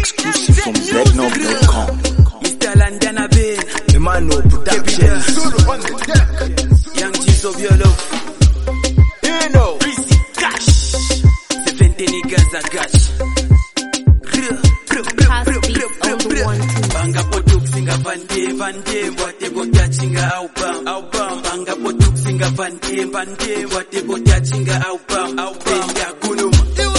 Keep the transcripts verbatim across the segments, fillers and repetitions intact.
Exclusive from Zednob dot com. Mister Landana Bin, Emmanuel Productions. Young G's of your love. You know, Rizzy Cash. seventy niggas are cash. Banga potuk singa vande vande wate gotia chinga au bam au bam. Banga potuk singa vande vande wate gotia chinga au bam au bam. Ya kunuma.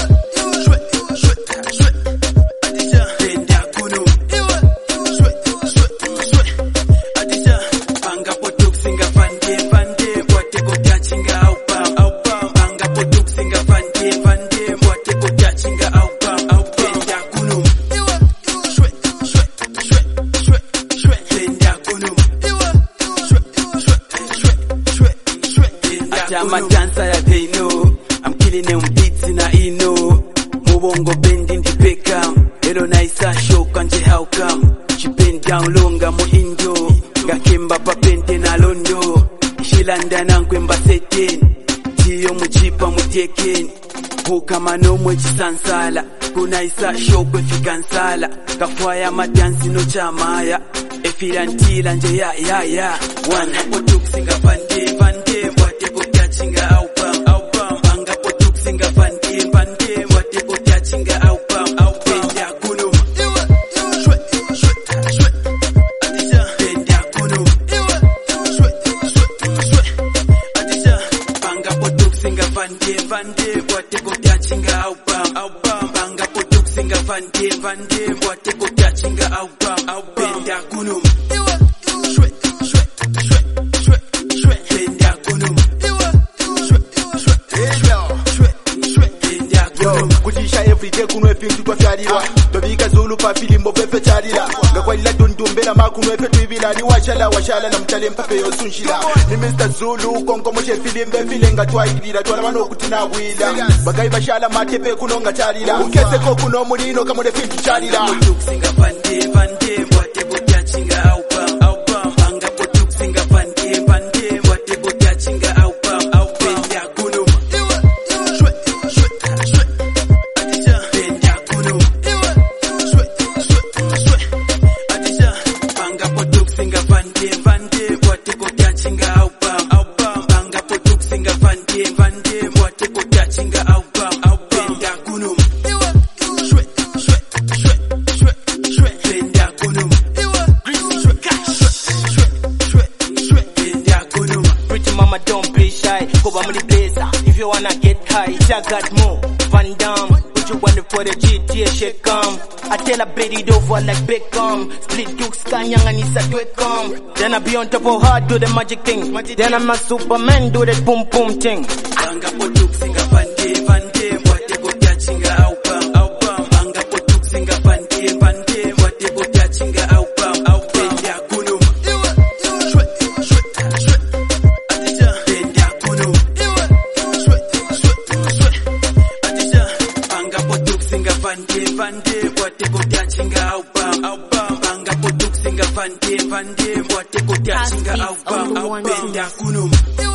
I'm a dancer that they know. I'm killing them beats in a ino. Mubongo bending the Beckham. Hello nice show kanje how come. She bend down longa mu indo. Gakemba papente na londo. Shilanda nankwemba setin. Tiyo muchipa muteken. Hukama no mwechi sansala. Kuna isa show kwe fikansala. Kafwaya madansi no chamaya. Efirantila nje ya ya ya. One potuk singa vande vande. Chinga au bam au bam banga potuk singa vande vande wate gotia chinga au bam au benda kuno shwe shwe shwe adija benda kuno shwe shwe shwe adija banga potuk singa vande vande wate gotia chinga au bam au bam banga potuk singa vande vande wate gotia chinga au bam au benda kuno shwe shwe shwe shwe shwe benda kuno. Everyday kuno efintu kwa fyarira Tobika zulu pa filimbo pepe charira Gakwalila tundumbela makuno efe tuibila Ni washala washala na mtale mpape yosunshila Ni Mister Zulu konko moshe filimbe filenga tuaidira Tuwala wano kutina wila Bagai bashala matepe kuno nga charira Ukese ko kuno mulino kamode fintu charira Potuk singa vande vande Mwate gotia chinga au bam au bam Banga potuk singa vande vande Mwate gotia chinga au bam au bam Benda kuno If you wanna get high, I got more. Van Damme, put you on the for the G T A shit come. I tell a bed it over like Beckham. Split Dukes, Kanyang and Isa do it come. Then I be on top of hard, do the magic thing. Then I'm a Superman, do the boom boom thing. Banga potuk singa vande vande, wate gotia chinga au bam au bam. Banga potuk singa vande vande, wate gotia chinga au bam au bam. Benda kuno shwe shwe shwe adija benda kuno shwe shwe shwe adija banga potuk singa vande vande, wate gotia chinga au bam au bam. Banga potuk singa vande vande, wate gotia chinga au bam au benda kuno.